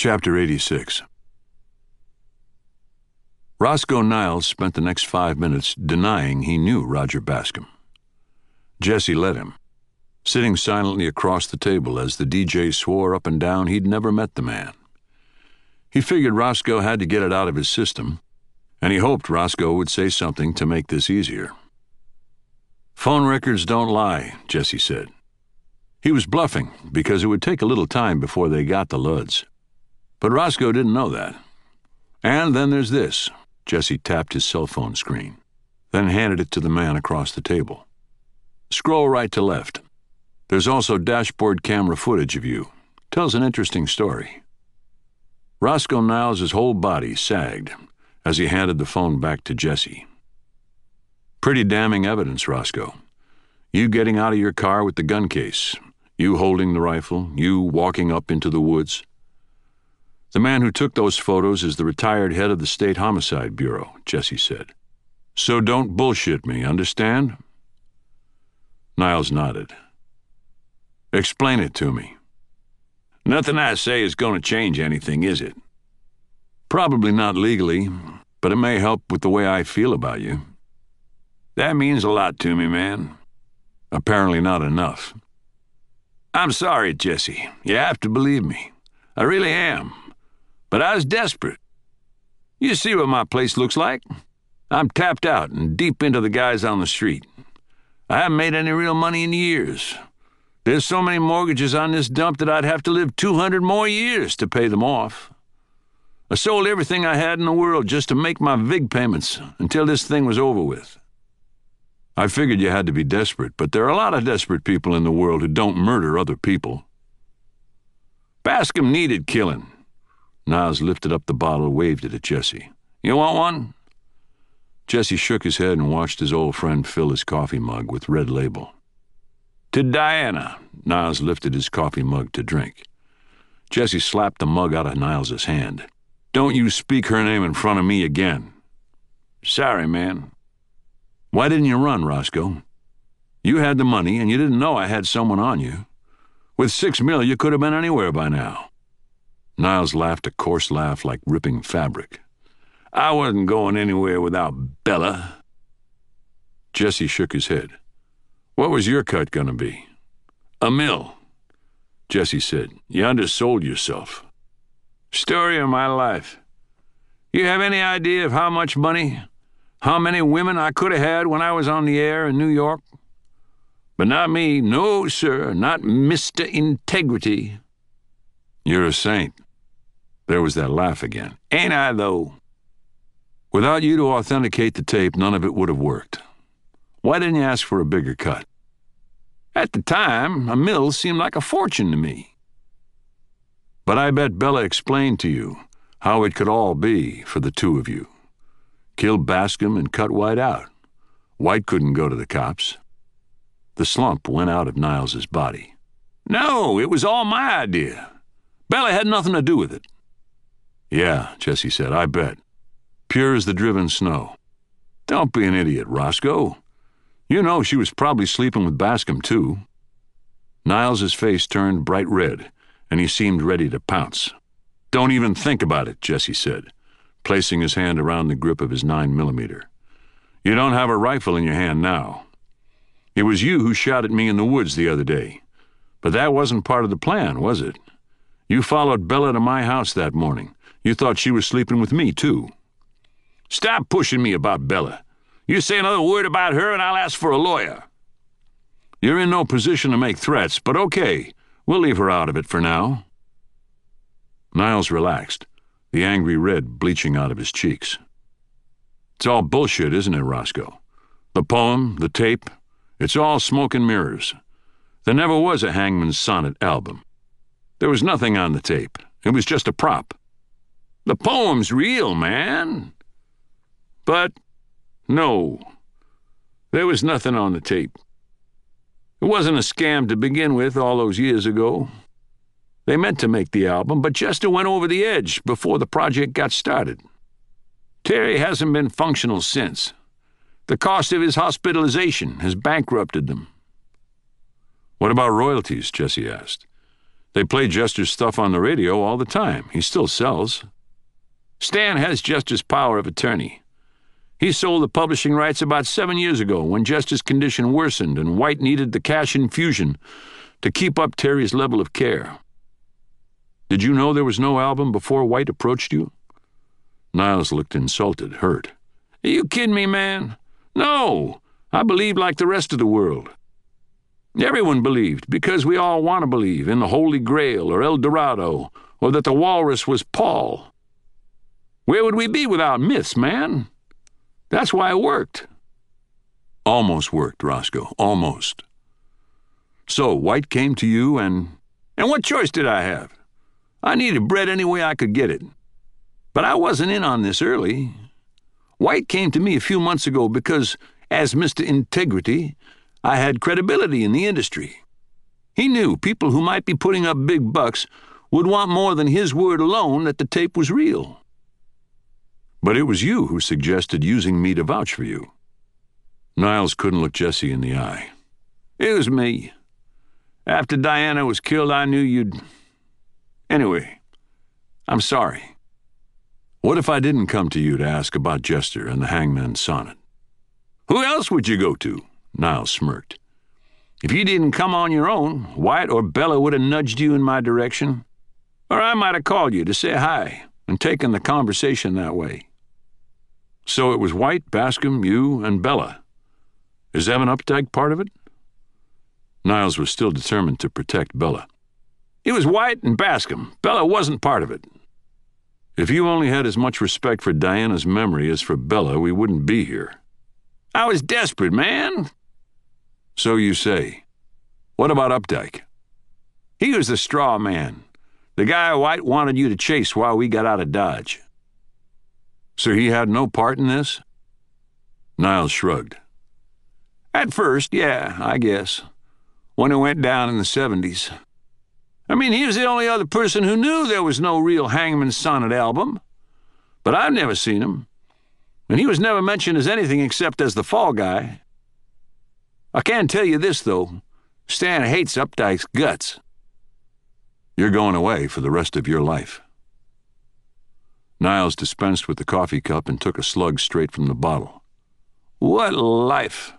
Chapter 86. Roscoe Niles spent the next 5 minutes denying he knew Roger Bascom. Jesse let him, sitting silently across the table as the DJ swore up and down he'd never met the man. He figured Roscoe had to get it out of his system, and he hoped Roscoe would say something to make this easier. "Phone records don't lie," Jesse said. He was bluffing because it would take a little time before they got the LUDs. But Roscoe didn't know that. "And then there's this." Jesse tapped his cell phone screen, then handed it to the man across the table. "Scroll right to left. There's also dashboard camera footage of you. Tells an interesting story." Roscoe Niles' whole body sagged as he handed the phone back to Jesse. "Pretty damning evidence, Roscoe. You getting out of your car with the gun case, you holding the rifle, you walking up into the woods. The man who took those photos is the retired head of the State Homicide Bureau," Jesse said. "So don't bullshit me, understand?" Niles nodded. "Explain it to me." "Nothing I say is going to change anything, is it?" "Probably not legally, but it may help with the way I feel about you." "That means a lot to me, man." "Apparently not enough." "I'm sorry, Jesse. You have to believe me. I really am. But I was desperate. You see what my place looks like? I'm tapped out and deep into the guys on the street. I haven't made any real money in years. There's so many mortgages on this dump that I'd have to live 200 more years to pay them off. I sold everything I had in the world just to make my VIG payments until this thing was over with." "I figured you had to be desperate, but there are a lot of desperate people in the world who don't murder other people." "Bascom needed killing." Niles lifted up the bottle, waved it at Jesse. "You want one?" Jesse shook his head and watched his old friend fill his coffee mug with Red Label. "To Diana." Niles lifted his coffee mug to drink. Jesse slapped the mug out of Niles' hand. "Don't you speak her name in front of me again." "Sorry, man." "Why didn't you run, Roscoe? You had the money, and you didn't know I had someone on you. With $6 million, you could have been anywhere by now." Niles laughed a coarse laugh like ripping fabric. "I wasn't going anywhere without Bella." Jesse shook his head. "What was your cut going to be?" $1 million. Jesse said, "You undersold yourself." "Story of my life. You have any idea of how much money, how many women I could have had when I was on the air in New York? But not me. No, sir, not Mr. Integrity." "You're a saint." There was that laugh again. "Ain't I, though?" "Without you to authenticate the tape, none of it would have worked. Why didn't you ask for a bigger cut?" "At the time, $1 million seemed like a fortune to me." "But I bet Bella explained to you how it could all be for the two of you. Kill Bascom and cut White out. White couldn't go to the cops." The slump went out of Niles' body. "No, it was all my idea. Bella had nothing to do with it." "Yeah," Jesse said, "I bet. Pure as the driven snow. Don't be an idiot, Roscoe. You know she was probably sleeping with Bascom, too." Niles' face turned bright red, and he seemed ready to pounce. "Don't even think about it," Jesse said, placing his hand around the grip of his 9mm. "You don't have a rifle in your hand now. It was you who shot at me in the woods the other day. But that wasn't part of the plan, was it? You followed Bella to my house that morning. You thought she was sleeping with me, too." "Stop pushing me about Bella. You say another word about her and I'll ask for a lawyer." "You're in no position to make threats, but okay, we'll leave her out of it for now." Niles relaxed, the angry red bleaching out of his cheeks. "It's all bullshit, isn't it, Roscoe? The poem, the tape, it's all smoke and mirrors. There never was a Hangman's Sonnet album. There was nothing on the tape. It was just a prop." "The poem's real, man." "But no, there was nothing on the tape. It wasn't a scam to begin with all those years ago. They meant to make the album, but Chester went over the edge before the project got started. Terry hasn't been functional since. The cost of his hospitalization has bankrupted them." "What about royalties?" Jesse asked. They play Jester's stuff on the radio all the time. He still sells. Stan has Jester's power of attorney. He sold the publishing rights about 7 years ago when Jester's condition worsened and White needed the cash infusion to keep up Terry's level of care. Did you know there was no album before White approached you? Niles looked insulted, hurt. Are you kidding me, man? No, I believed like the rest of the world. Everyone believed, because we all want to believe in the Holy Grail or El Dorado, or that the walrus was Paul. Where would we be without myths, man? That's why it worked. Almost worked, Roscoe, almost. So White came to you and what choice did I have? I needed bread any way I could get it. But I wasn't in on this early. White came to me a few months ago because, as Mr. Integrity, I had credibility in the industry. He knew people who might be putting up big bucks would want more than his word alone that the tape was real. But it was you who suggested using me to vouch for you. Niles couldn't look Jesse in the eye. It was me. After Diana was killed, I knew you'd... Anyway, I'm sorry. What if I didn't come to you to ask about Jester and the Hangman's Sonnet? Who else would you go to? Niles smirked. If you didn't come on your own, White or Bella would have nudged you in my direction. Or I might have called you to say hi and taken the conversation that way. So it was White, Bascom, you, and Bella. Is Evan Updike part of it? Niles was still determined to protect Bella. It was White and Bascom. Bella wasn't part of it. If you only had as much respect for Diana's memory as for Bella, we wouldn't be here. I was desperate, man. So you say. What about Updike? He was the straw man. The guy White wanted you to chase while we got out of Dodge. So he had no part in this? Niles shrugged. At first, yeah, I guess. When it went down in the 70s. I mean, he was the only other person who knew there was no real Hangman's Sonnet album. But I've never seen him. And he was never mentioned as anything except as the fall guy. I can tell you this, though. Stan hates Updike's guts. You're going away for the rest of your life. Niles dispensed with the coffee cup and took a slug straight from the bottle. What life?